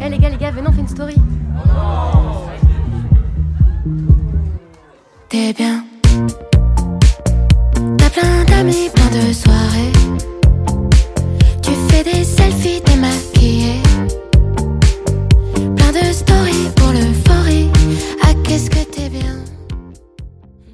les gars, venez, on fait une story. T'es bien. T'as plein d'amis, plein de soirées. Tu fais des selfies